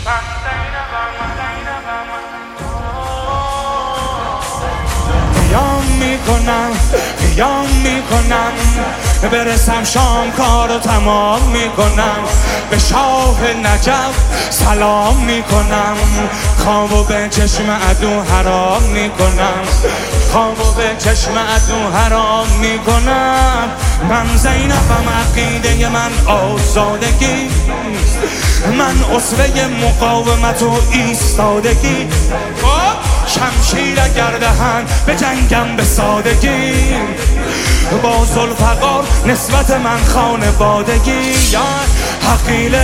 قیام میکنم برسم شام کارو تمام میکنم به شاه نجف سلام میکنم خوابو به چشم عدو حرام میکنم خوابو به چشم عدو حرام میکنم من زینبم عقیده من آزادگی من اسوه مقاومت و ایستادگی شمشیر اگر دهن به جنگم به سادگی با ذوالفقار نسبت من خانوادگی یا حقیل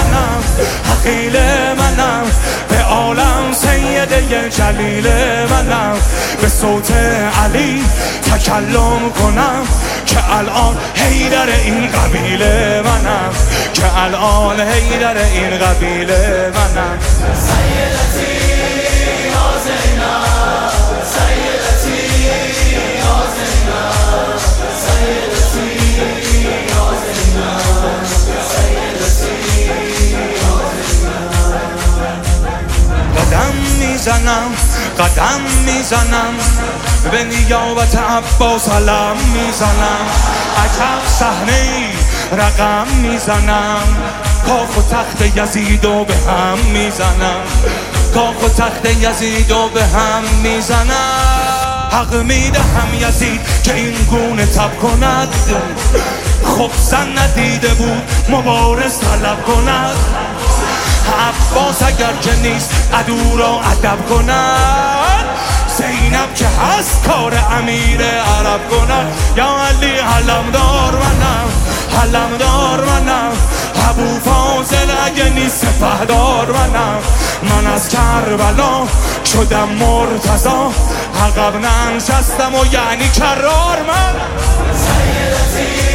منم به عالم سیده جلیل منم به صوت علی تکلم کنم که الان حیدر این قبیله منم که الان حیدر این قبیله منم سیدتی یا زینب سیدتی یا زینب سیدتی یا زینب سیدتی یا زینب قدم میزنم به نیابت عباس علم میزنم عجب صحنه‌ای رقم میزنم کاخ و تخت یزیدو به هم میزنم کاخ و تخت یزیدو به هم میزنم حق میدهم یزید که این گونه تب کند خب زن ندیده بود مبارز طلب کند عباس اگر که نیست عدو را ادب کند زینب که هست کار امیر عرب کند یا علی علمدار منم ابو فاضل اگه نیست سپهدار من از کربلا شدم مرتضی عقب ننشستم و یعنی کرار من سیدتی